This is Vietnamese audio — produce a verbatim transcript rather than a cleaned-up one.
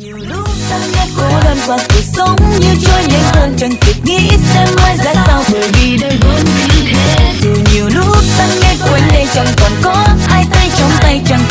Nhiều lúc ta nghe cô đơn qua cuộc sống như trôi nhanh hơn chẳng kịp nghĩ xem mai ra sao, bởi vì đời vốn như thế. Dù nhiều lúc ta nghe quên đây chẳng còn có ai tay trong tay chẳng